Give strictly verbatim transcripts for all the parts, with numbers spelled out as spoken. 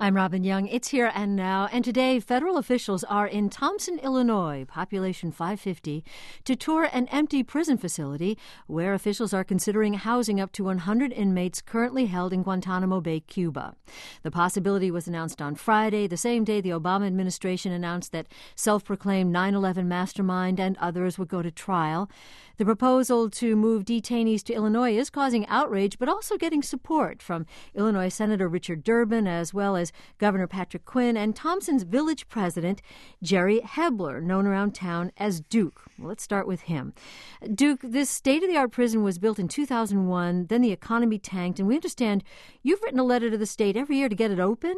I'm Robin Young. It's Here and Now. And today, federal officials are in Thompson, Illinois, population five fifty, to tour an empty prison facility where officials are considering housing up to one hundred inmates currently held in Guantanamo Bay, Cuba. The possibility was announced on Friday, the same day the Obama administration announced that self-proclaimed nine eleven mastermind and others would go to trial. The proposal to move detainees to Illinois is causing outrage, but also getting support from Illinois Senator Richard Durbin, as well as Governor Patrick Quinn and Thompson's village president, Jerry Hebler, known around town as Duke. Well, let's start with him. Duke, this state-of-the-art prison was built in two thousand one, then the economy tanked, and we understand you've written a letter to the state every year to get it open?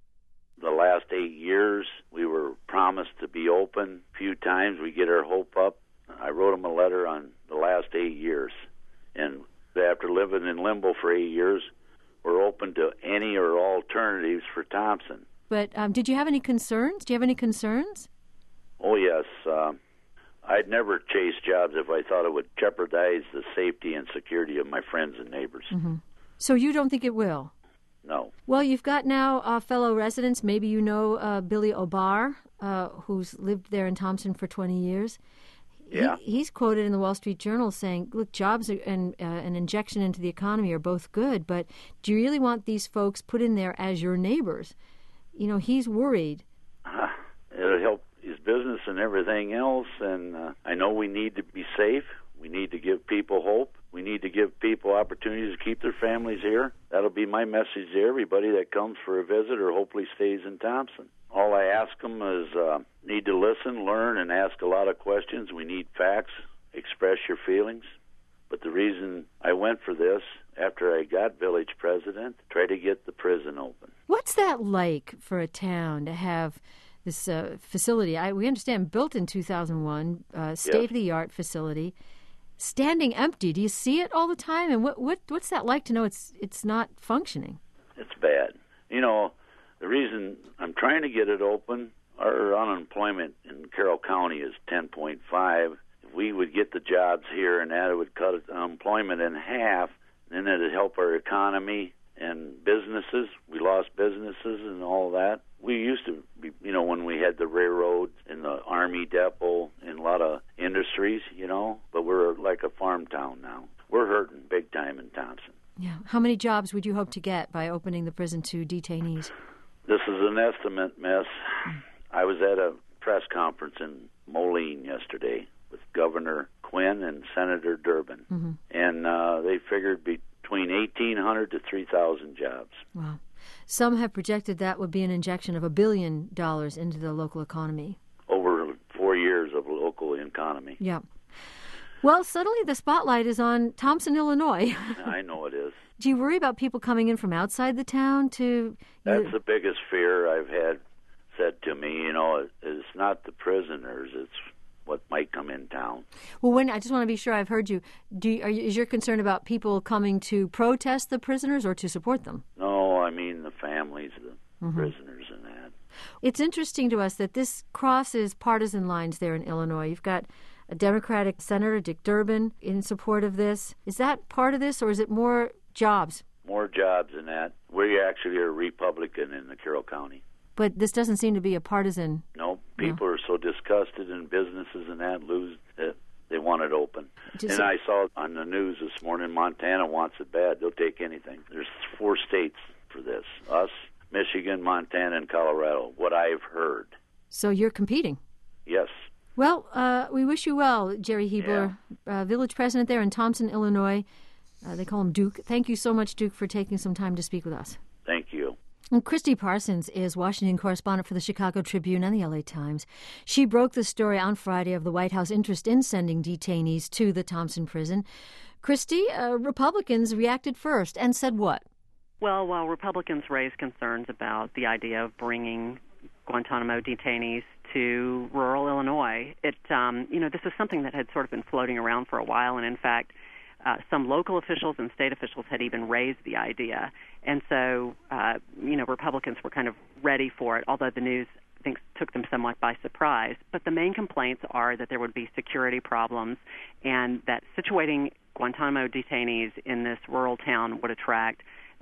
The last eight years, we were promised to be open. A few times we get our hope up. I wrote him a letter on the last eight years. And after living in limbo for eight years, we're open to any or all alternatives for Thompson. But um, did you have any concerns? Do you have any concerns? Oh, yes. Uh, I'd never chase jobs if I thought it would jeopardize the safety and security of my friends and neighbors. Mm-hmm. So you don't think it will? No. Well, you've got now uh, fellow residents. Maybe you know uh, Billy O'Barr, uh, who's lived there in Thompson for twenty years. Yeah. He, he's quoted in the Wall Street Journal saying, look, jobs are, and uh, an injection into the economy are both good, but do you really want these folks put in there as your neighbors? You know, he's worried. Uh, it'll help his business and everything else, and uh, I know we need to be safe. We need to give people hope. We need to give people opportunities to keep their families here. That'll be my message to everybody that comes for a visit or hopefully stays in Thompson. All I ask them is uh, need to listen, learn, and ask a lot of questions. We need facts. Express your feelings. But the reason I went for this, after I got village president, try to get the prison open. What's that like for a town to have this uh, facility? I, we understand built in two thousand one, uh, state-of-the-art yes. facility, standing empty. Do you see it all the time? And what, what what's that like to know it's it's not functioning? It's bad. You know, the reason I'm trying to get it open, our unemployment in Carroll County is ten point five. If we would get the jobs here and that, it would cut unemployment in half, then it would help our economy and businesses. We lost businesses and all that. We used to be, you know, when we had the railroad and the Army depot and a lot of industries, you know, but we're like a farm town now. We're hurting big time in Thompson. Yeah. How many jobs would you hope to get by opening the prison to detainees? This is an estimate, miss. I was at a press conference in Moline yesterday with Governor Quinn and Senator Durbin, mm-hmm. and uh, they figured between eighteen hundred to three thousand jobs. Wow. Some have projected that would be an injection of a billion dollars into the local economy. Over four years of local economy. Yeah. Well, suddenly the spotlight is on Thompson, Illinois. I know it is. Do you worry about people coming in from outside the town to... That's the biggest fear I've had said to me. You know, it's not the prisoners, it's what might come in town. Well, when I just want to be sure I've heard you. Do you, are you, is your concern about people coming to protest the prisoners or to support them? No, I mean the families, the mm-hmm. prisoners and that. It's interesting to us that this crosses partisan lines there in Illinois. You've got a Democratic Senator, Dick Durbin, in support of this. Is that part of this, or is it more jobs? More jobs than that. We actually are Republican in the Carroll County. But this doesn't seem to be a partisan... No, people no. are so disgusted in businesses and that lose that they want it open. Just and I saw on the news this morning, Montana wants it bad. They'll take anything. There's four states for this. Us, Michigan, Montana, and Colorado, what I've heard. So you're competing? Yes. Well, uh, we wish you well, Jerry Hebler, yeah. uh, village president there in Thompson, Illinois. Uh, they call him Duke. Thank you so much, Duke, for taking some time to speak with us. Thank you. And Christy Parsons is Washington correspondent for the Chicago Tribune and the L A Times. She broke the story on Friday of the White House interest in sending detainees to the Thompson prison. Christy, uh, Republicans reacted first and said what? Well, while Republicans raised concerns about the idea of bringing Guantanamo detainees to rural Illinois, it um, you know, this is something that had sort of been floating around for a while, and in fact, Uh, some local officials and state officials had even raised the idea. And so, uh, you know, Republicans were kind of ready for it, although the news, I think, took them somewhat by surprise. But the main complaints are that there would be security problems and that situating Guantanamo detainees in this rural town would attract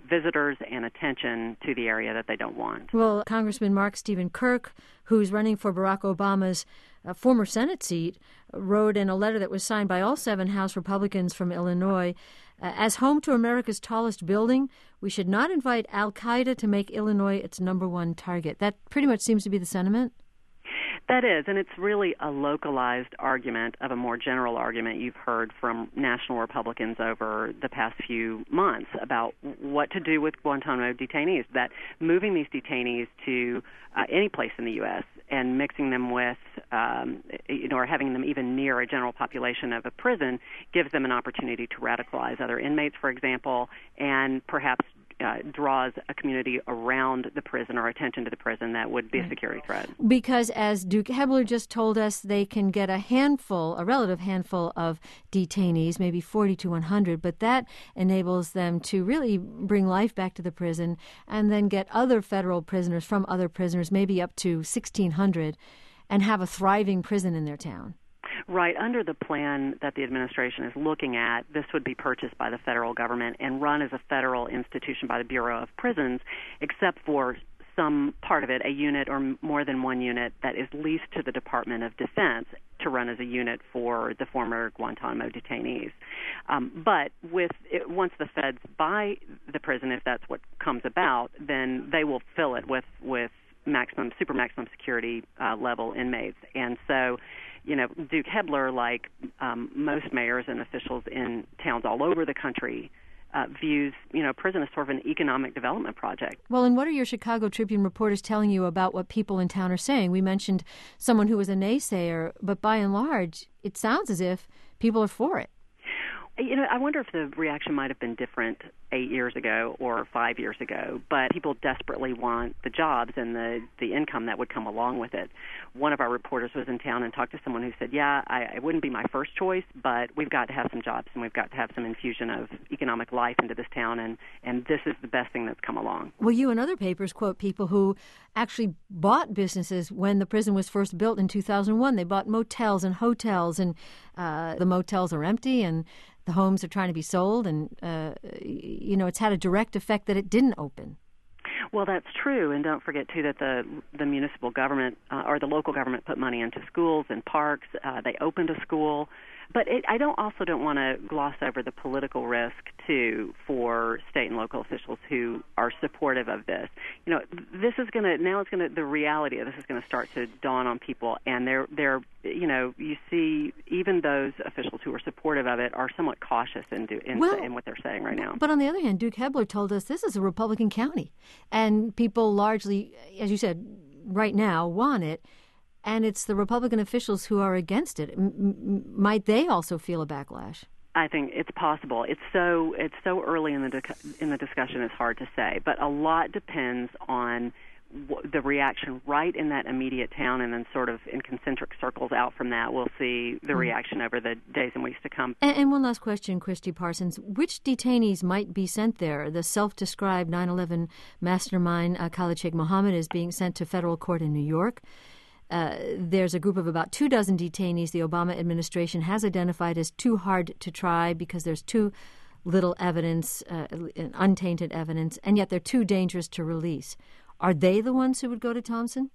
visitors and attention to the area that they don't want. Well, Congressman Mark Stephen Kirk, who's running for Barack Obama's uh, former Senate seat, wrote in a letter that was signed by all seven House Republicans from Illinois, uh, as home to America's tallest building, we should not invite al-Qaeda to make Illinois its number one target. That pretty much seems to be the sentiment. That is, and it's really a localized argument of a more general argument you've heard from national Republicans over the past few months about what to do with Guantanamo detainees, that moving these detainees to uh, any place in the U S and mixing them with, um, you know, or having them even near a general population of a prison gives them an opportunity to radicalize other inmates, for example, and perhaps Uh, draws a community around the prison or attention to the prison that would be a security threat. Because as Duke Hebler just told us, they can get a handful, a relative handful of detainees, maybe forty to one hundred, but that enables them to really bring life back to the prison and then get other federal prisoners from other prisoners, maybe up to sixteen hundred, and have a thriving prison in their town. Right. Under the plan that the administration is looking at, this would be purchased by the federal government and run as a federal institution by the Bureau of Prisons, except for some part of it, a unit or more than one unit that is leased to the Department of Defense to run as a unit for the former Guantanamo detainees. Um, but with it, once the feds buy the prison, if that's what comes about, then they will fill it with, with maximum, super maximum security uh, level inmates. And so, you know, Duke Hebler, like um, most mayors and officials in towns all over the country, uh, views, you know, prison as sort of an economic development project. Well, and what are your Chicago Tribune reporters telling you about what people in town are saying? We mentioned someone who was a naysayer, but by and large, it sounds as if people are for it. You know, I wonder if the reaction might have been different eight years ago or five years ago, but people desperately want the jobs and the, the income that would come along with it. One of our reporters was in town and talked to someone who said, yeah, I, it wouldn't be my first choice, but we've got to have some jobs and we've got to have some infusion of economic life into this town, and, and this is the best thing that's come along. Well, you and other papers quote people who actually bought businesses when the prison was first built in two thousand one. They bought motels and hotels, and uh, the motels are empty, and the homes are trying to be sold, and, uh, you know, it's had a direct effect that it didn't open. Well, that's true, and don't forget, too, that the the municipal government uh, or the local government put money into schools and parks. Uh, they opened a school. But it, I don't also don't want to gloss over the political risk, too, for state and local officials who are supportive of this. You know, this is going to, now it's going to, the reality of this is going to start to dawn on people, and they're, they're, you know, you see even those officials who are supportive of it are somewhat cautious in, do, in, well, in what they're saying right now. But on the other hand, Duke Hebler told us this is a Republican county, and people largely, as you said, right now want it. And it's the Republican officials who are against it. M- m- might they also feel a backlash? I think it's possible. It's so it's so early in the di- in the discussion. It's hard to say, but a lot depends on w- the reaction right in that immediate town, and then sort of in concentric circles out from that, we'll see the mm. reaction over the days and weeks to come. And, and one last question, Christy Parsons: which detainees might be sent there? The self-described nine eleven mastermind uh, Khalid Sheikh Mohammed is being sent to federal court in New York. Uh, there's a group of about two dozen detainees the Obama administration has identified as too hard to try because there's too little evidence, uh, untainted evidence, and yet they're too dangerous to release. Are they the ones who would go to Thompson?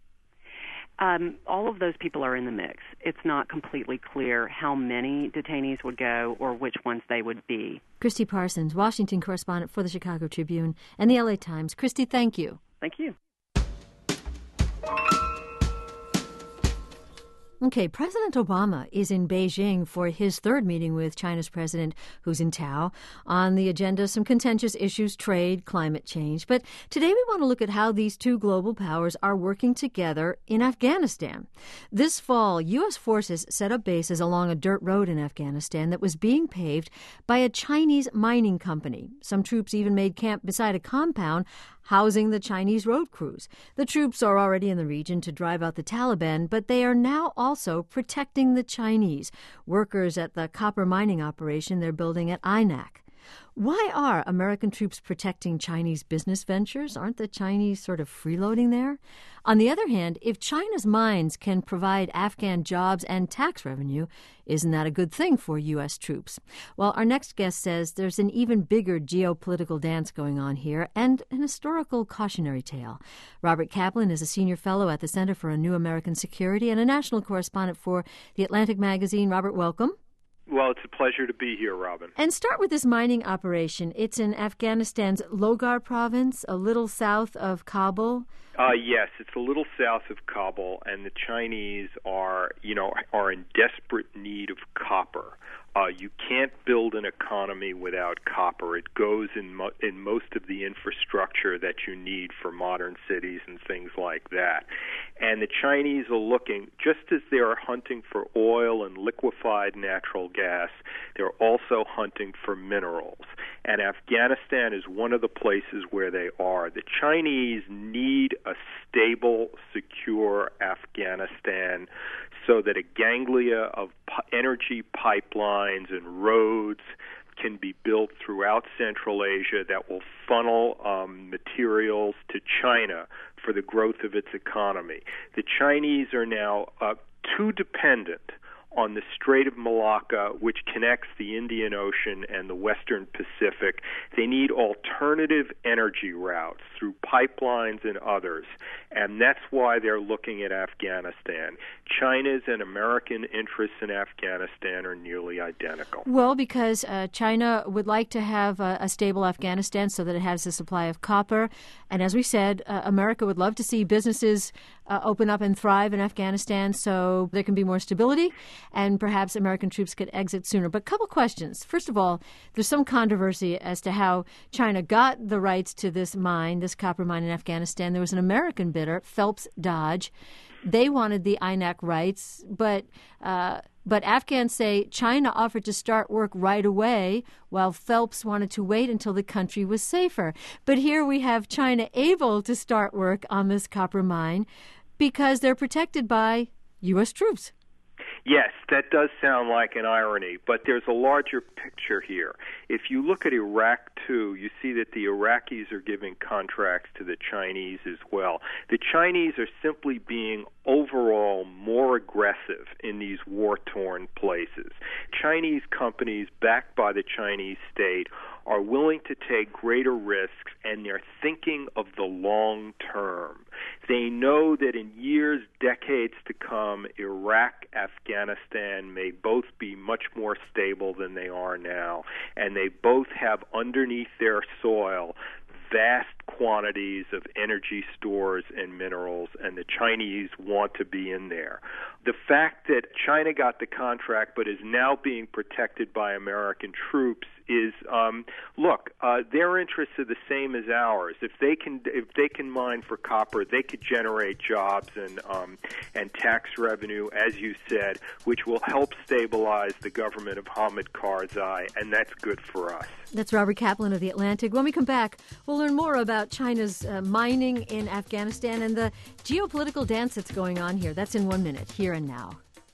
Um, all of those people are in the mix. It's not completely clear how many detainees would go or which ones they would be. Christy Parsons, Washington correspondent for the Chicago Tribune and the L A Times. Christy, thank you. Thank you. Okay, President Obama is in Beijing for his third meeting with China's president, Hu Jintao. On the agenda, some contentious issues, trade, climate change. But today we want to look at how these two global powers are working together in Afghanistan. This fall, U S forces set up bases along a dirt road in Afghanistan that was being paved by a Chinese mining company. Some troops even made camp beside a compound housing the Chinese road crews. The troops are already in the region to drive out the Taliban, but they are now also protecting the Chinese, workers at the copper mining operation they're building at I N A C. Why are American troops protecting Chinese business ventures? Aren't the Chinese sort of freeloading there? On the other hand, if China's mines can provide Afghan jobs and tax revenue, isn't that a good thing for U S troops? Well, our next guest says there's an even bigger geopolitical dance going on here and an historical cautionary tale. Robert Kaplan is a senior fellow at the Center for a New American Security and a national correspondent for The Atlantic magazine. Robert, welcome. Well, it's a pleasure to be here, Robin. And start with this mining operation. It's in Afghanistan's Logar province, a little south of Kabul. Uh, yes, it's a little south of Kabul, and the Chinese are, you know, are in desperate need of copper. Uh, you can't build an economy without copper. It goes in mo- in most of the infrastructure that you need for modern cities and things like that. And the Chinese are looking, just as they are hunting for oil and liquefied natural gas, they're also hunting for minerals. And Afghanistan is one of the places where they are. The Chinese need a stable, secure Afghanistan so that a ganglia of energy pipelines and roads can be built throughout Central Asia that will funnel um, materials to China for the growth of its economy. The Chinese are now uh, too dependent on the Strait of Malacca, which connects the Indian Ocean and the Western Pacific. They need alternative energy routes through pipelines and others, and that's why they're looking at Afghanistan. China's and American interests in Afghanistan are nearly identical. Well, because uh, China would like to have a, a stable Afghanistan so that it has a supply of copper, and as we said, uh, America would love to see businesses uh, open up and thrive in Afghanistan so there can be more stability, and perhaps American troops could exit sooner. But a couple questions. First of all, there's some controversy as to how China got the rights to this mine, this copper mine in Afghanistan. There was an American bidder, Phelps Dodge. They wanted the I N A C rights, but uh, but Afghans say China offered to start work right away, while Phelps wanted to wait until the country was safer. But here we have China able to start work on this copper mine because they're protected by U S troops. Yes, that does sound like an irony, but there's a larger picture here. If you look at Iraq, too, you see that the Iraqis are giving contracts to the Chinese as well. The Chinese are simply being overall more aggressive in these war-torn places. Chinese companies backed by the Chinese state are willing to take greater risks, and they're thinking of the long term. They know that in years, decades to come, Iraq, Afghanistan may both be much more stable than they are now, and they both have underneath their soil vast quantities of energy stores and minerals, and the Chinese want to be in there. The fact that China got the contract but is now being protected by American troops is, um, look, uh, their interests are the same as ours. If they can, if they can mine for copper, they could generate jobs and um, and tax revenue, as you said, which will help stabilize the government of Hamid Karzai, and that's good for us. That's Robert Kaplan of The Atlantic. When we come back, we'll learn more about China's uh, mining in Afghanistan and the geopolitical dance that's going on here. That's in one minute, here and now.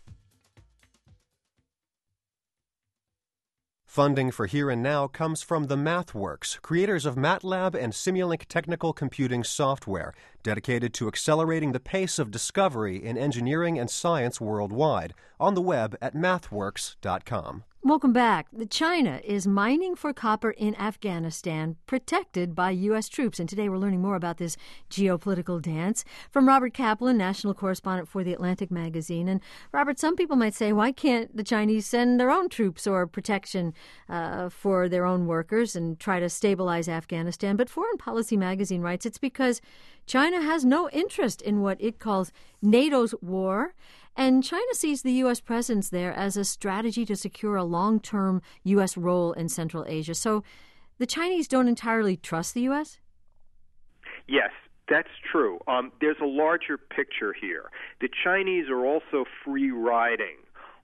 Funding for Here and Now comes from the MathWorks, creators of MATLAB and Simulink technical computing software, dedicated to accelerating the pace of discovery in engineering and science worldwide, on the web at mathworks dot com. Welcome back. China is mining for copper in Afghanistan, protected by U S troops. And today we're learning more about this geopolitical dance from Robert Kaplan, national correspondent for The Atlantic magazine. And Robert, some people might say, why can't the Chinese send their own troops or protection uh, for their own workers and try to stabilize Afghanistan? But Foreign Policy magazine writes it's because China has no interest in what it calls NATO's war. And China sees the U S presence there as a strategy to secure a long-term U S role in Central Asia. So the Chinese don't entirely trust the U S? Yes, that's true. Um, there's a larger picture here. The Chinese are also free riding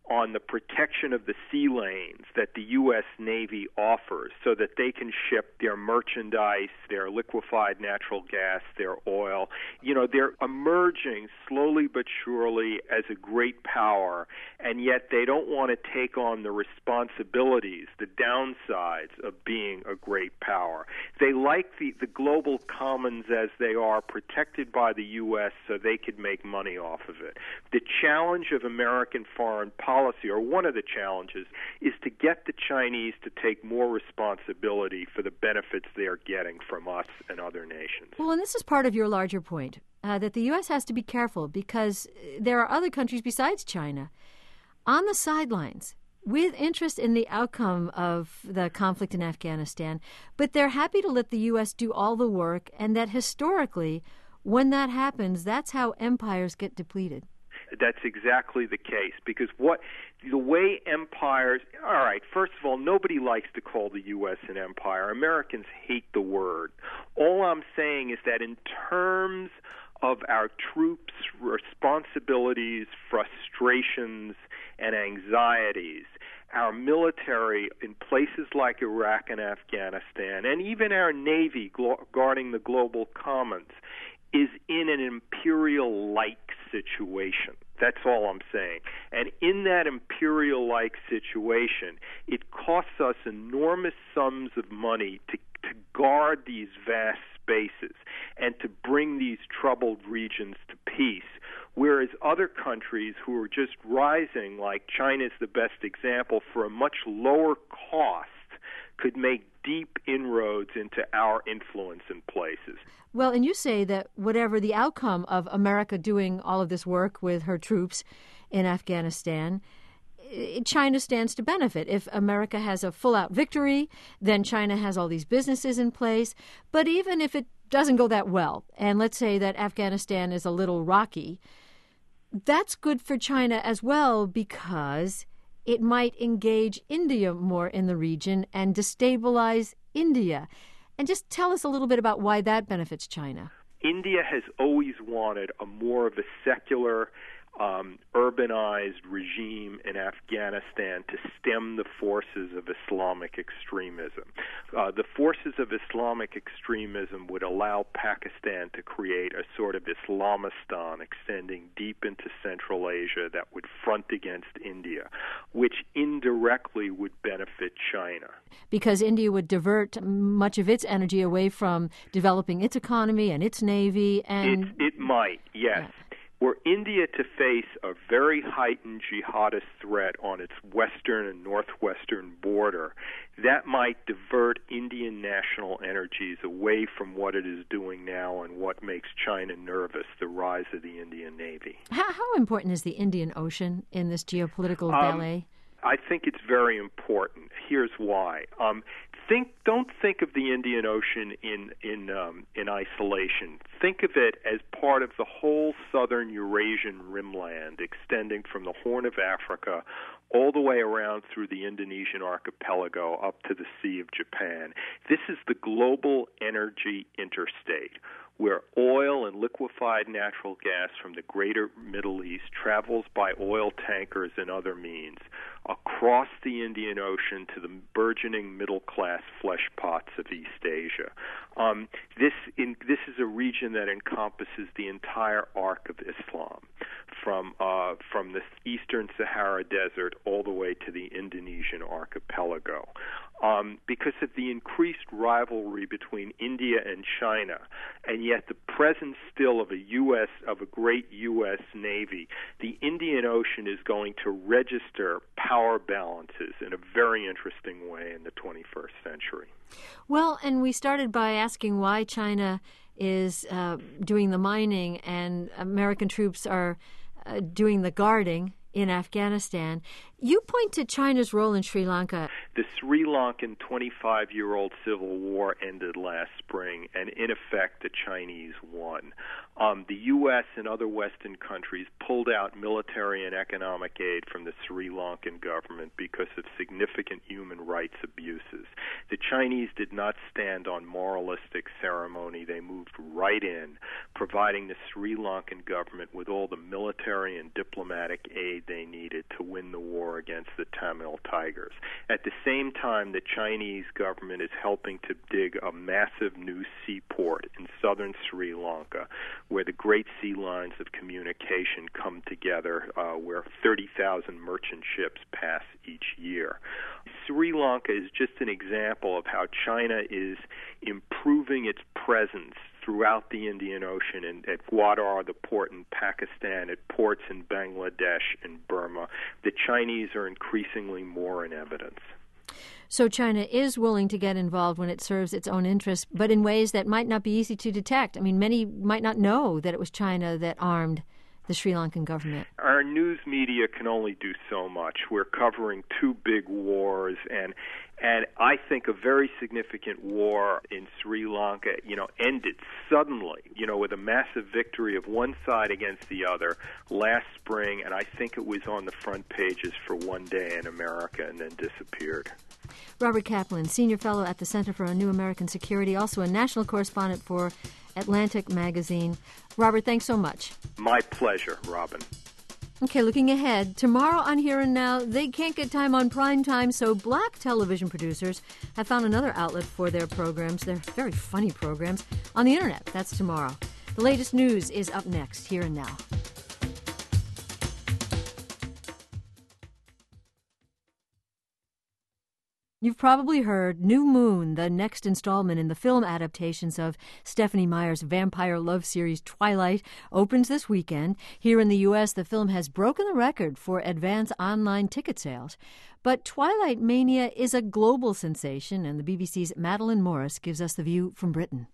on the protection of the sea lanes that the U S Navy offers so that they can ship their merchandise, their liquefied natural gas, their oil. You know, they're emerging slowly but surely as a great power, and yet they don't want to take on the responsibilities, the downsides of being a great power. They like the, the global commons as they are, protected by the U S so they could make money off of it. The challenge of American foreign policy, or one of the challenges, is to get the Chinese to take more responsibility for the benefits they're getting from us and other nations. Well, and this is part of your larger point, uh, that the U S has to be careful because there are other countries besides China on the sidelines with interest in the outcome of the conflict in Afghanistan, but they're happy to let the U S do all the work, and that historically, when that happens, that's how empires get depleted. That's exactly the case, because what the way empires, all right, first of all, nobody likes to call the U S an empire. Americans hate the word. All I'm saying is that in terms of our troops' responsibilities, frustrations, and anxieties, our military in places like Iraq and Afghanistan, and even our Navy guarding the global commons, is in an imperial-like situation. That's all I'm saying. And in that imperial-like situation, it costs us enormous sums of money to, to guard these vast spaces and to bring these troubled regions to peace, whereas other countries who are just rising, like China's the best example, for a much lower cost, could make deep inroads into our influence in places. Well, and you say that whatever the outcome of America doing all of this work with her troops in Afghanistan, China stands to benefit. If America has a full-out victory, then China has all these businesses in place. But even if it doesn't go that well, and let's say that Afghanistan is a little rocky, that's good for China as well, because it might engage India more in the region and destabilize India. And just tell us a little bit about why that benefits China. India has always wanted a more of a secular, um, urbanized regime in Afghanistan to stem the forces of Islamic extremism. Uh, the forces of Islamic extremism would allow Pakistan to create a sort of Islamistan extending deep into Central Asia that would front against India, which indirectly would benefit China. Because India would divert much of its energy away from developing its economy and its navy. and It, it might, yes. Yeah. Were India to face a very heightened jihadist threat on its western and northwestern border, that might divert Indian national energies away from what it is doing now and what makes China nervous, the rise of the Indian Navy. How, how important is the Indian Ocean in this geopolitical ballet? Um, I think it's very important. Here's why. Um, think, don't think of the Indian Ocean in in um, in isolation. Think of it as part of the whole southern Eurasian rimland, extending from the Horn of Africa all the way around through the Indonesian archipelago up to the Sea of Japan. This is the global energy interstate, where oil and liquefied natural gas from the greater Middle East travels by oil tankers and other means across the Indian Ocean to the burgeoning middle-class flesh pots of East Asia. Um, this, in, this is a region that encompasses the entire arc of Islam, from uh, from the eastern Sahara Desert all the way to the Indonesian archipelago. Um, because of the increased rivalry between India and China, and yet the presence still of a U S of a great U S Navy, the Indian Ocean is going to register power balances in a very interesting way in the twenty-first century. Well, and we started by asking why China is uh, doing the mining and American troops are uh, doing the guarding in Afghanistan. You point to China's role in Sri Lanka. The Sri Lankan twenty-five-year-old civil war ended last spring, and in effect, the Chinese won. Um, the U S and other Western countries pulled out military and economic aid from the Sri Lankan government because of significant human rights abuses. The Chinese did not stand on moralistic ceremony. They moved right in, providing the Sri Lankan government with all the military and diplomatic aid they needed to win the war against the Tamil Tigers. At the same time, the Chinese government is helping to dig a massive new seaport in southern Sri Lanka, where the great sea lines of communication come together, uh, where thirty thousand merchant ships pass each year. Sri Lanka is just an example of how China is improving its presence throughout the Indian Ocean, and at Gwadar, the port in Pakistan, at ports in Bangladesh and Burma. The Chinese are increasingly more in evidence. So China is willing to get involved when it serves its own interests, but in ways that might not be easy to detect. I mean, many might not know that it was China that armed the Sri Lankan government. Our news media can only do so much. We're covering two big wars, and and I think a very significant war in Sri Lanka, you know, ended suddenly, you know, with a massive victory of one side against the other last spring, and I think it was on the front pages for one day in America and then disappeared. Robert Kaplan, Senior Fellow at the Center for a New American Security, also a national correspondent for Atlantic Magazine. Robert, thanks so much. My pleasure, Robin. Okay, looking ahead, tomorrow on Here and Now, they can't get time on prime time, so black television producers have found another outlet for their programs, their very funny programs, on the Internet. That's tomorrow. The latest news is up next, Here and Now. You've probably heard New Moon, the next installment in the film adaptations of Stephenie Meyer's vampire love series Twilight, opens this weekend. Here in the U S, the film has broken the record for advance online ticket sales. But Twilight Mania is a global sensation, and the B B C's Madeline Morris gives us the view from Britain.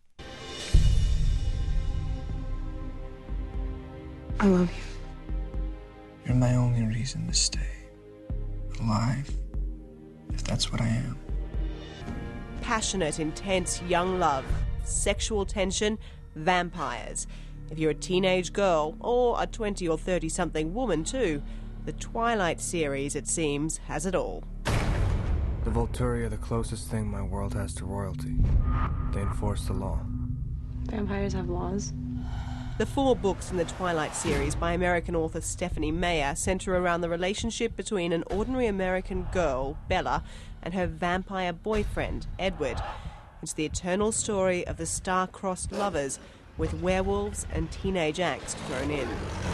I love you. You're my only reason to stay alive. If that's what I am. Passionate, intense, young love, sexual tension, vampires. If you're a teenage girl, or a twenty or thirty-something woman too, the Twilight series, it seems, has it all. The Volturi are the closest thing my world has to royalty. They enforce the law. Vampires have laws? The four books in the Twilight series by American author Stephenie Meyer center around the relationship between an ordinary American girl, Bella, and her vampire boyfriend, Edward. It's the eternal story of the star-crossed lovers, with werewolves and teenage angst thrown in.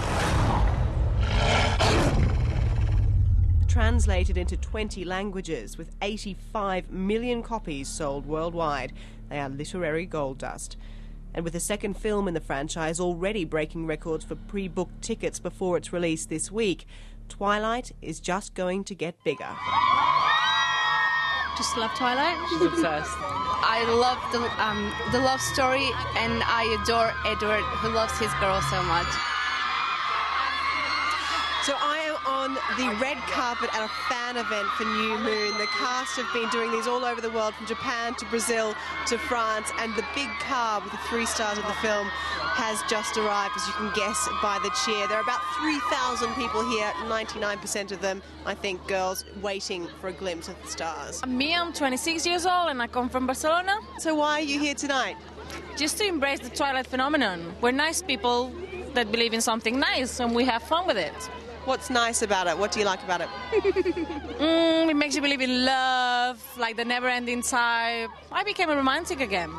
Translated into twenty languages, with eighty-five million copies sold worldwide, they are literary gold dust. And with a second film in the franchise already breaking records for pre-booked tickets before its release this week, Twilight is just going to get bigger. Just love Twilight? She's obsessed. I love the um, the love story, and I adore Edward, who loves his girl so much. So I am on the red carpet at a fan event for New Moon. The cast have been doing these all over the world, from Japan to Brazil to France, and the big car with the three stars of the film has just arrived, as you can guess by the cheer. There are about three thousand people here, ninety-nine percent of them, I think, girls, waiting for a glimpse of the stars. Me, I'm twenty-six years old and I come from Barcelona. So why are you here tonight? Just to embrace the Twilight phenomenon. We're nice people that believe in something nice, and we have fun with it. What's nice about it? What do you like about it? mm, it makes you believe in love, like the never-ending type. I became a romantic again.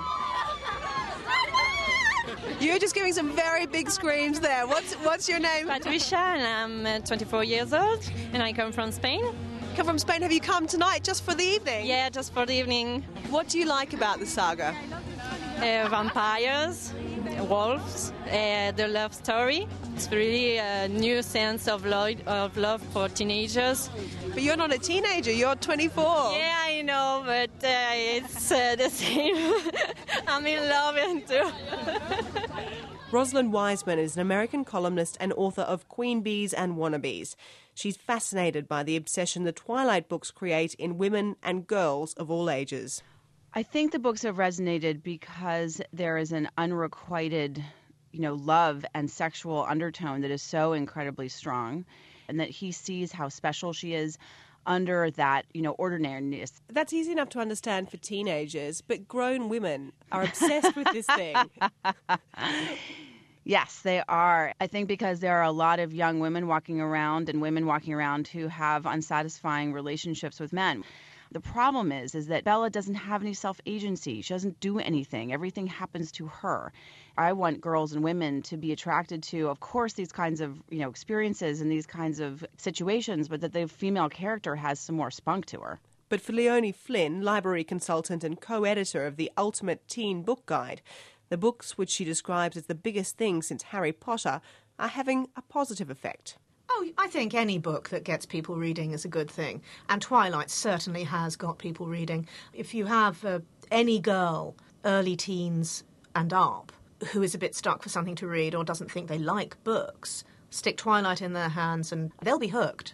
You're just giving some very big screams there. What's what's your name? Patricia, and I'm uh, twenty-four years old, and I come from Spain. Come from Spain. Have you come tonight just for the evening? Yeah, just for the evening. What do you like about the saga? Uh, vampires, wolves, uh, the love story. It's really a new sense of, lo- of love for teenagers. But you're not a teenager, you're twenty-four. Yeah, I know, but uh, it's uh, the same. I'm in love too. Rosalind Wiseman is an American columnist and author of Queen Bees and Wannabes. She's fascinated by the obsession the Twilight books create in women and girls of all ages. I think the books have resonated because there is an unrequited, you know, love and sexual undertone that is so incredibly strong, and that he sees how special she is under that, you know, ordinariness. That's easy enough to understand for teenagers, but grown women are obsessed with this thing. Yes, they are. I think because there are a lot of young women walking around and women walking around who have unsatisfying relationships with men. The problem is, is that Bella doesn't have any self-agency. She doesn't do anything. Everything happens to her. I want girls and women to be attracted to, of course, these kinds of, you know, experiences and these kinds of situations, but that the female character has some more spunk to her. But for Leonie Flynn, library consultant and co-editor of the Ultimate Teen Book Guide, the books, which she describes as the biggest thing since Harry Potter, are having a positive effect. Oh, I think any book that gets people reading is a good thing. And Twilight certainly has got people reading. If you have uh, any girl, early teens and up, who is a bit stuck for something to read or doesn't think they like books, stick Twilight in their hands and they'll be hooked.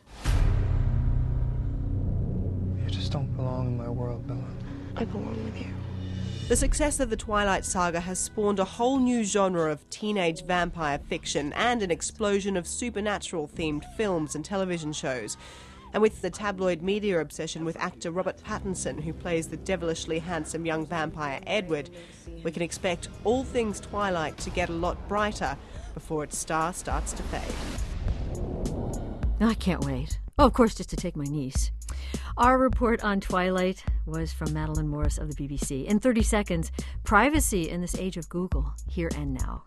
You just don't belong in my world, Bella. I belong with you. The success of the Twilight Saga has spawned a whole new genre of teenage vampire fiction and an explosion of supernatural-themed films and television shows. And with the tabloid media obsession with actor Robert Pattinson, who plays the devilishly handsome young vampire Edward, we can expect all things Twilight to get a lot brighter before its star starts to fade. I can't wait. Oh, of course, just to take my niece. Our report on Twilight was from Madeline Morris of the B B C. In thirty seconds, privacy in this age of Google, here and now.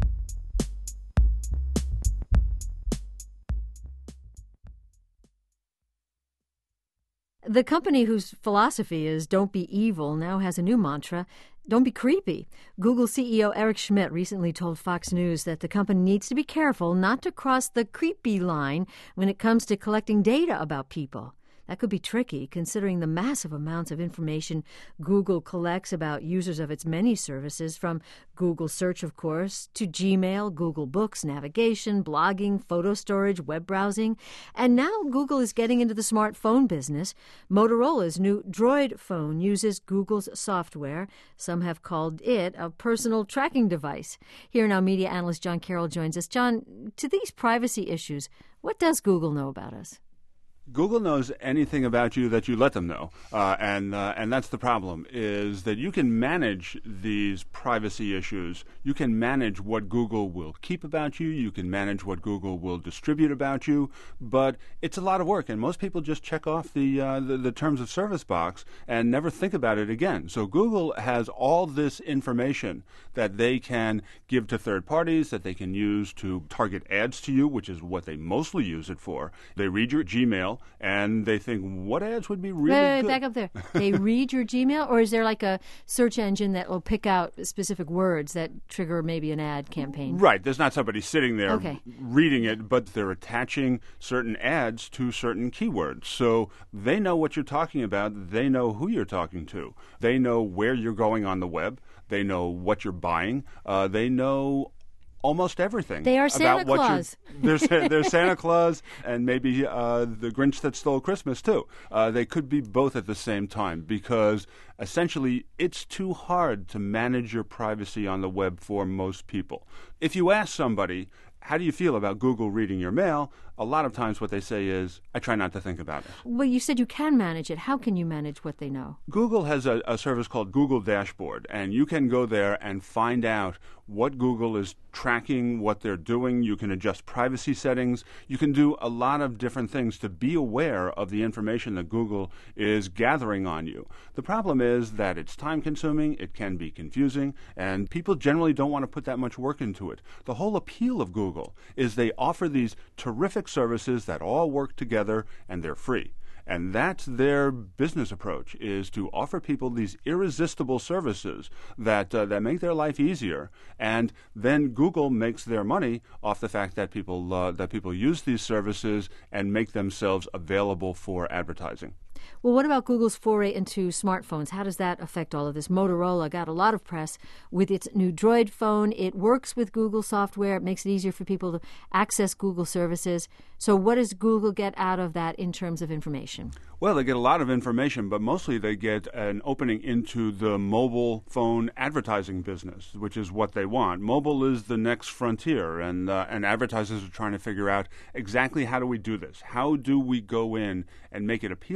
The company whose philosophy is don't be evil now has a new mantra, don't be creepy. Google C E O Eric Schmidt recently told Fox News that the company needs to be careful not to cross the creepy line when it comes to collecting data about people. That could be tricky, considering the massive amounts of information Google collects about users of its many services, from Google Search, of course, to Gmail, Google Books, navigation, blogging, photo storage, web browsing. And now Google is getting into the smartphone business. Motorola's new Droid phone uses Google's software. Some have called it a personal tracking device. Here now, media analyst John Carroll joins us. John, to these privacy issues, what does Google know about us? Google knows anything about you that you let them know, uh, and uh, and that's the problem, is that you can manage these privacy issues. You can manage what Google will keep about you. You can manage what Google will distribute about you, but it's a lot of work, and most people just check off the, uh, the, the terms of service box and never think about it again. So Google has all this information that they can give to third parties, that they can use to target ads to you, which is what they mostly use it for. They read your Gmail, and they think, what ads would be really wait, wait, good? Back up there. They read your Gmail, or is there like a search engine that will pick out specific words that trigger maybe an ad campaign? Right. There's not somebody sitting there okay. reading it, but they're attaching certain ads to certain keywords. So they know what you're talking about. They know who you're talking to. They know where you're going on the web. They know what you're buying. Uh, they know almost everything. They are Santa about what Claus. There's, there's Santa Claus and maybe uh, the Grinch that stole Christmas, too. Uh, they could be both at the same time, because essentially it's too hard to manage your privacy on the web for most people. If you ask somebody, how do you feel about Google reading your mail? A lot of times what they say is, I try not to think about it. Well, you said you can manage it. How can you manage what they know? Google has a, a service called Google Dashboard, and you can go there and find out what Google is tracking, what they're doing. You can adjust privacy settings. You can do a lot of different things to be aware of the information that Google is gathering on you. The problem is that it's time-consuming, it can be confusing, and people generally don't want to put that much work into it. The whole appeal of Google is they offer these terrific services that all work together, and they're free. And that's their business approach, is to offer people these irresistible services that uh, that make their life easier. And then Google makes their money off the fact that people uh, that people use these services and make themselves available for advertising. Well, what about Google's foray into smartphones? How does that affect all of this? Motorola got a lot of press with its new Droid phone. It works with Google software. It makes it easier for people to access Google services. So what does Google get out of that in terms of information? Well, they get a lot of information, but mostly they get an opening into the mobile phone advertising business, which is what they want. Mobile is the next frontier, and uh, and advertisers are trying to figure out exactly how do we do this? How do we go in and make it appealing for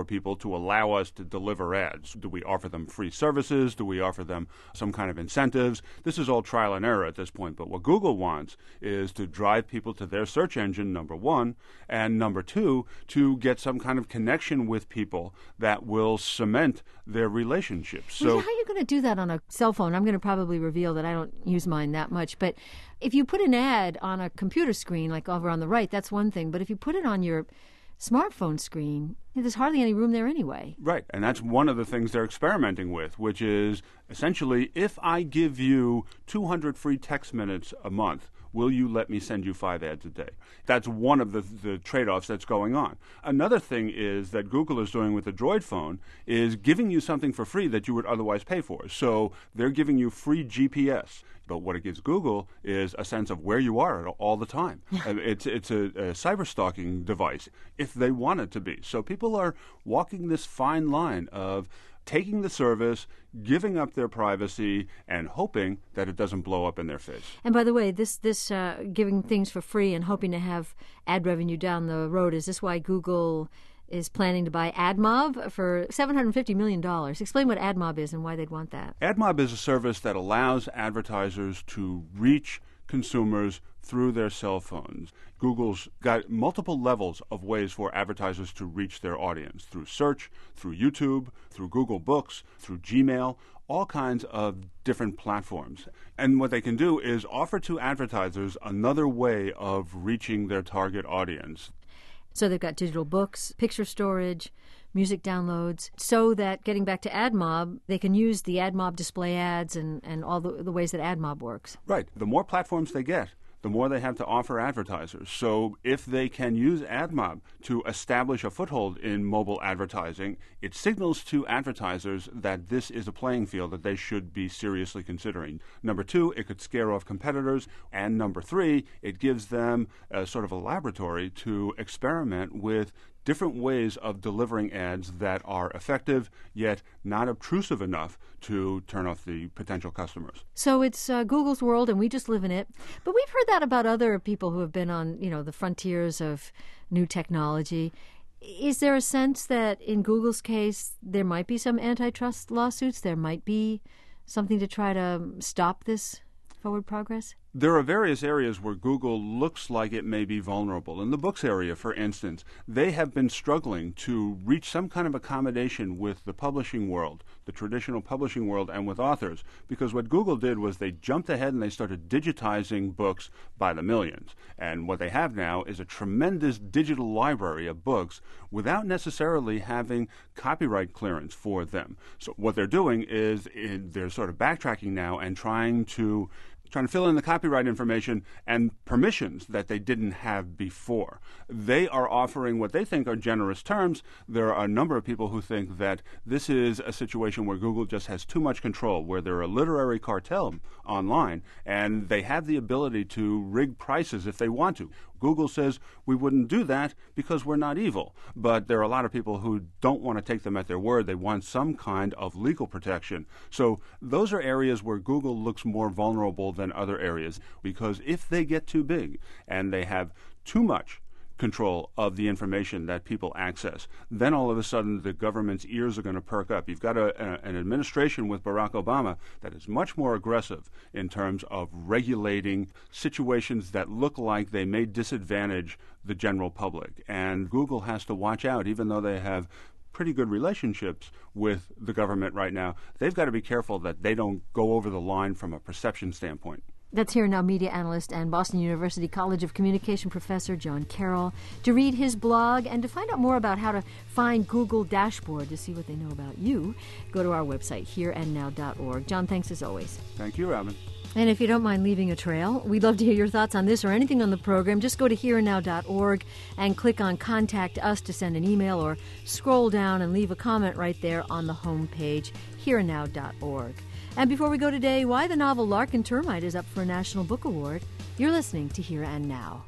for people to allow us to deliver ads. Do we offer them free services? Do we offer them some kind of incentives? This is all trial and error at this point. But what Google wants is to drive people to their search engine, number one, and number two, to get some kind of connection with people that will cement their relationships. So well, how are you going to do that on a cell phone? I'm going to probably reveal that I don't use mine that much. But if you put an ad on a computer screen, like over on the right, that's one thing. But if you put it on your smartphone screen, there's hardly any room there anyway. Right, and that's one of the things they're experimenting with, which is essentially, if I give you two hundred free text minutes a month, will you let me send you five ads a day? That's one of the, the trade-offs that's going on. Another thing is that Google is doing with the Droid phone is giving you something for free that you would otherwise pay for. So they're giving you free G P S. But what it gives Google is a sense of where you are all the time. it's it's a, a cyber stalking device, if they want it to be. So people are walking this fine line of taking the service, giving up their privacy, and hoping that it doesn't blow up in their face. And by the way, this this uh, giving things for free and hoping to have ad revenue down the road, is this why Google is planning to buy AdMob for seven hundred fifty million dollars? Explain what AdMob is and why they'd want that. AdMob is a service that allows advertisers to reach consumers through their cell phones. Google's got multiple levels of ways for advertisers to reach their audience, through search, through YouTube, through Google Books, through Gmail, all kinds of different platforms. And what they can do is offer to advertisers another way of reaching their target audience. So they've got digital books, picture storage, music downloads, so that, getting back to AdMob, they can use the AdMob display ads and, and all the, the ways that AdMob works. Right. The more platforms they get, the more they have to offer advertisers. So if they can use AdMob to establish a foothold in mobile advertising, it signals to advertisers that this is a playing field that they should be seriously considering. Number two, it could scare off competitors. And number three, it gives them a sort of a laboratory to experiment with different ways of delivering ads that are effective, yet not obtrusive enough to turn off the potential customers. So it's uh, Google's world, and we just live in it. But we've heard that about other people who have been on, you know, the frontiers of new technology. Is there a sense that in Google's case there might be some antitrust lawsuits? There might be something to try to stop this forward progress? There are various areas where Google looks like it may be vulnerable. In the books area, for instance, they have been struggling to reach some kind of accommodation with the publishing world, the traditional publishing world, and with authors, because what Google did was they jumped ahead and they started digitizing books by the millions. And what they have now is a tremendous digital library of books without necessarily having copyright clearance for them. So what they're doing is they're sort of backtracking now and trying to trying to fill in the copyright information and permissions that they didn't have before. They are offering what they think are generous terms. There are a number of people who think that this is a situation where Google just has too much control, where they're a literary cartel online, and they have the ability to rig prices if they want to. Google says we wouldn't do that because we're not evil. But there are a lot of people who don't want to take them at their word. They want some kind of legal protection. So those are areas where Google looks more vulnerable than other areas, because if they get too big and they have too much control of the information that people access, then all of a sudden the government's ears are going to perk up. You've got a, a, an administration with Barack Obama that is much more aggressive in terms of regulating situations that look like they may disadvantage the general public. And Google has to watch out, even though they have pretty good relationships with the government right now. They've got to be careful that they don't go over the line from a perception standpoint. That's Here and Now media analyst and Boston University College of Communication professor John Carroll. To read his blog and to find out more about how to find Google Dashboard to see what they know about you, go to our website, here and now dot org. John, thanks as always. Thank you, Robin. And if you don't mind leaving a trail, we'd love to hear your thoughts on this or anything on the program. Just go to here and now dot org and click on Contact Us to send an email, or scroll down and leave a comment right there on the home page, here and now dot org. And before we go today, why the novel Lark and Termite is up for a National Book Award. You're listening to Here and Now.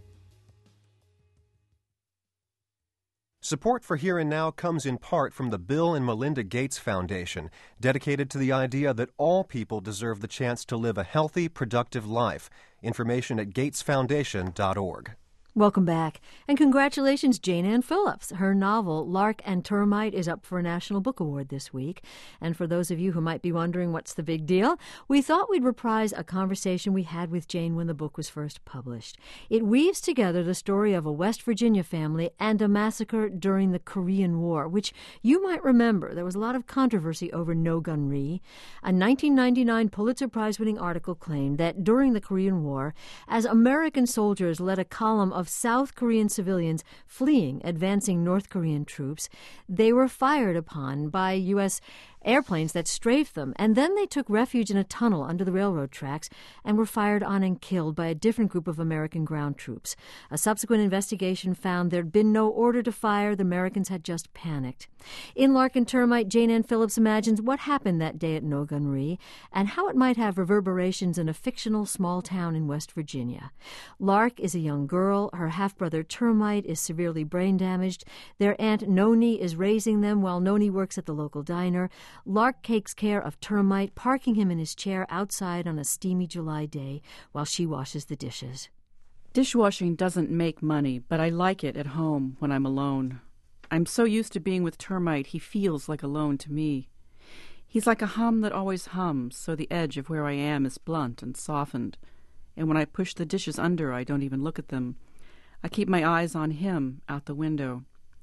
Support for Here and Now comes in part from the Bill and Melinda Gates Foundation, dedicated to the idea that all people deserve the chance to live a healthy, productive life. Information at gates foundation dot org. Welcome back. And congratulations, Jane Ann Phillips. Her novel, Lark and Termite, is up for a National Book Award this week. And for those of you who might be wondering what's the big deal, we thought we'd reprise a conversation we had with Jane when the book was first published. It weaves together the story of a West Virginia family and a massacre during the Korean War, which you might remember. There was a lot of controversy over No Gun Ri. A nineteen ninety-nine Pulitzer Prize-winning article claimed that during the Korean War, as American soldiers led a column of South Korean civilians fleeing advancing North Korean troops, they were fired upon by U S airplanes that strafed them, and then they took refuge in a tunnel under the railroad tracks and were fired on and killed by a different group of American ground troops. A subsequent investigation found there'd been no order to fire. The Americans had just panicked. In Lark and Termite, Jane Ann Phillips imagines what happened that day at No Gun Ri and how it might have reverberations in a fictional small town in West Virginia. Lark is a young girl. Her half-brother Termite is severely brain damaged. Their aunt Noni is raising them while Noni works at the local diner. Lark takes care of Termite, parking him in his chair outside on a steamy July day while she washes the dishes. Dishwashing doesn't make money, but I like it at home when I'm alone. I'm so used to being with Termite, he feels like alone to me. He's like a hum that always hums, so the edge of where I am is blunt and softened. And when I push the dishes under, I don't even look at them. I keep my eyes on him out the window.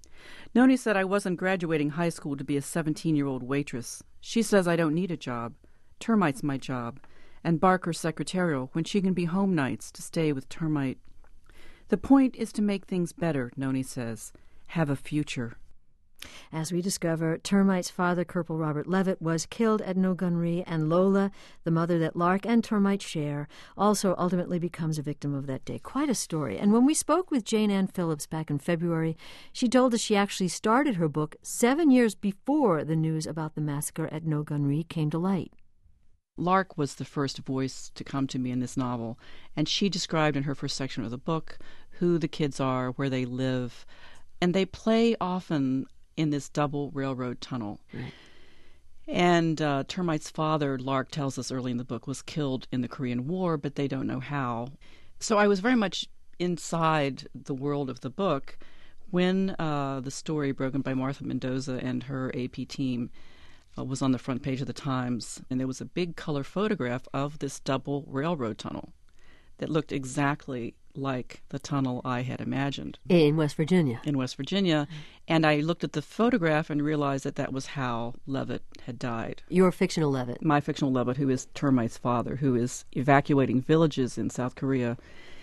Noni said I wasn't graduating high school to be a seventeen-year-old waitress. She says I don't need a job. Termite's my job, and Barker's secretarial when she can be home nights to stay with Termite. The point is to make things better, Noni says. Have a future. As we discover, Termite's father, Corporal Robert Levitt, was killed at No Gun Ri, and Lola, the mother that Lark and Termite share, also ultimately becomes a victim of that day. Quite a story. And when we spoke with Jane Ann Phillips back in February, she told us she actually started her book seven years before the news about the massacre at No Gun Ri came to light. Lark was the first voice to come to me in this novel, and she described in her first section of the book who the kids are, where they live, and they play often in this double railroad tunnel. Right. And uh, Termite's father, Lark tells us early in the book, was killed in the Korean War, but they don't know how. So I was very much inside the world of the book when uh, the story broken by Martha Mendoza and her A P team uh, was on the front page of the Times, and there was a big color photograph of this double railroad tunnel that looked exactly like the tunnel I had imagined. In West Virginia. In West Virginia. And I looked at the photograph and realized that that was how Levitt had died. Your fictional Levitt. My fictional Levitt, who is Termite's father, who is evacuating villages in South Korea,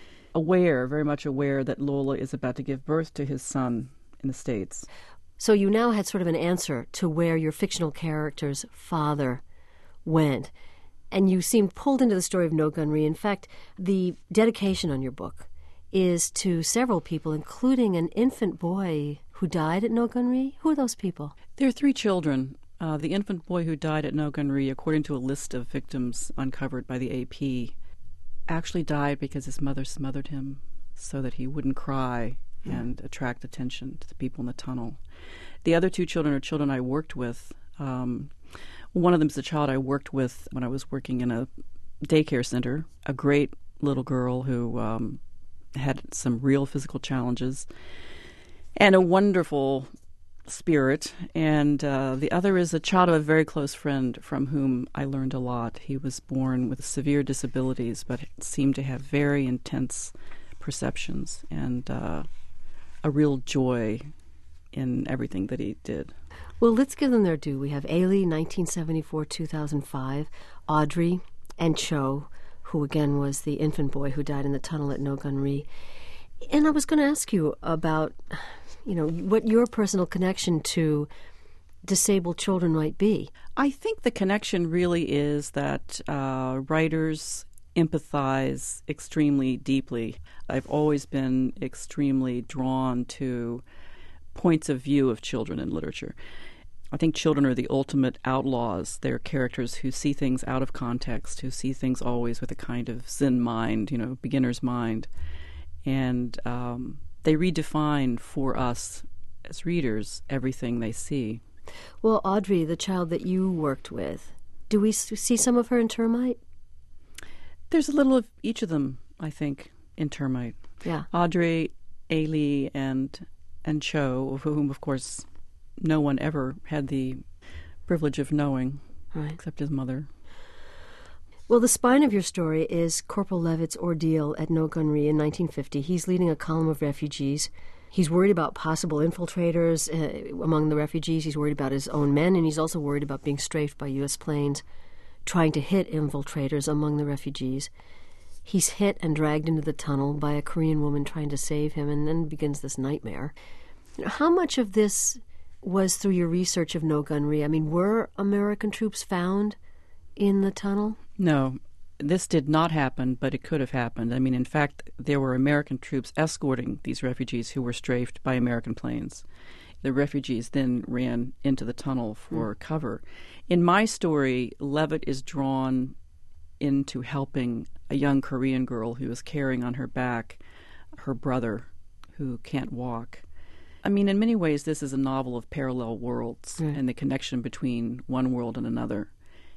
aware, very much aware that Lola is about to give birth to his son in the States. So you now had sort of an answer to where your fictional character's father went. And you seemed pulled into the story of No Gun Ri. In fact, the dedication on your book is to several people, including an infant boy who died at No Gun Ri. Who are those people? There are three children. Uh, the infant boy who died at No Gun Ri, according to a list of victims uncovered by the A P, actually died because his mother smothered him so that he wouldn't cry and attract attention to the people in the tunnel. The other two children are children I worked with. Um, One of them is a child I worked with when I was working in a daycare center, a great little girl who um, had some real physical challenges and a wonderful spirit. And uh, the other is a child of a very close friend from whom I learned a lot. He was born with severe disabilities, but seemed to have very intense perceptions and uh, a real joy in everything that he did. Well, let's give them their due. We have Ailey, nineteen seventy-four to two thousand five, Audrey, and Cho, who again was the infant boy who died in the tunnel at No Gun Ri. And I was going to ask you about, you know, what your personal connection to disabled children might be. I think the connection really is that uh, writers empathize extremely deeply. I've always been extremely drawn to points of view of children in literature. I think children are the ultimate outlaws. They're characters who see things out of context, who see things always with a kind of Zen mind, you know, beginner's mind. And um, they redefine for us as readers everything they see. Well, Audrey, the child that you worked with, do we see some of her in Termite? There's a little of each of them, I think, in Termite. Yeah. Audrey Ailey and and Cho, of whom, of course, no one ever had the privilege of knowing, right, except his mother. Well, the spine of your story is Corporal Levitt's ordeal at No Gun Ri in nineteen fifty. He's leading a column of refugees. He's worried about possible infiltrators uh, among the refugees. He's worried about his own men, and he's also worried about being strafed by U S planes trying to hit infiltrators among the refugees. He's hit and dragged into the tunnel by a Korean woman trying to save him, and then begins this nightmare. How much of this was through your research of No Gun Ri? I mean, were American troops found in the tunnel? No, this did not happen, but it could have happened. I mean, in fact, there were American troops escorting these refugees who were strafed by American planes. The refugees then ran into the tunnel for mm. cover. In my story, Levitt is drawn into helping a young Korean girl who is carrying on her back her brother who can't walk. I mean, in many ways, this is a novel of parallel worlds mm. and the connection between one world and another.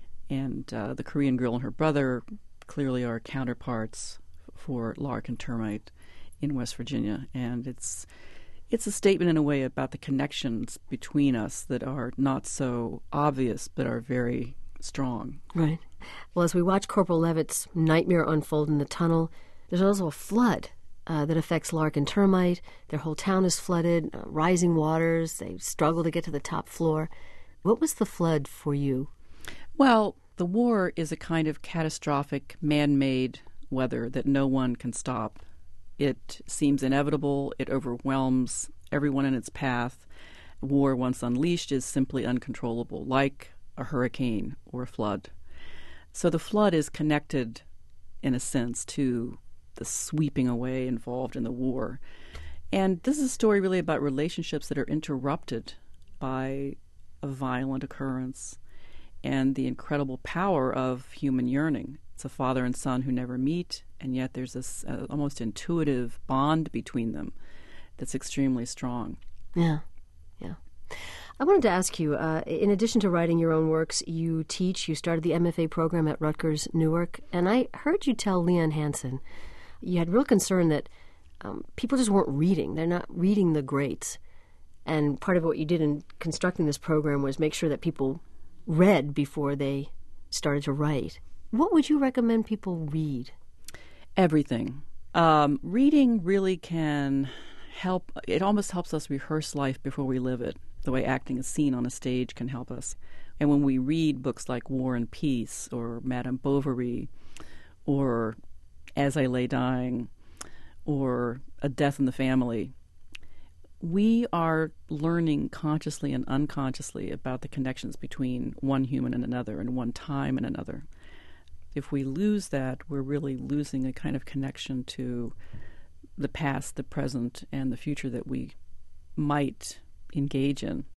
And uh, the Korean girl and her brother clearly are counterparts for Lark and Termite in West Virginia. And it's it's a statement in a way about the connections between us that are not so obvious but are very strong. Right. Well, as we watch Corporal Levitt's nightmare unfold in the tunnel, there's also a flood uh, that affects Lark and Termite. Their whole town is flooded, uh, rising waters. They struggle to get to the top floor. What was the flood for you? Well, the war is a kind of catastrophic man-made weather that no one can stop. It seems inevitable. It overwhelms everyone in its path. War, once unleashed, is simply uncontrollable, like a hurricane or a flood. So the flood is connected, in a sense, to the sweeping away involved in the war. And this is a story really about relationships that are interrupted by a violent occurrence and the incredible power of human yearning. It's a father and son who never meet, and yet there's this uh, almost intuitive bond between them that's extremely strong. Yeah, yeah. I wanted to ask you, uh, in addition to writing your own works, you teach, you started the M F A program at Rutgers Newark, and I heard you tell Leanne Hansen you had real concern that um, people just weren't reading. They're not reading the greats. And part of what you did in constructing this program was make sure that people read before they started to write. What would you recommend people read? Everything. Um, reading really can help. It almost helps us rehearse life before we live it, the way acting a scene on a stage can help us. And when we read books like War and Peace or Madame Bovary or As I Lay Dying or A Death in the Family, we are learning consciously and unconsciously about the connections between one human and another and one time and another. If we lose that, we're really losing a kind of connection to the past, the present, and the future that we might engage in.